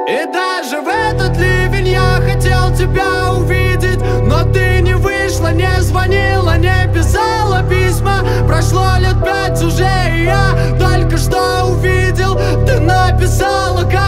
И даже в этот ливень я хотел тебя увидеть, но ты не вышла, не звонила, не писала письма. Прошло лет 5 уже, и я только что увидел, ты написала, как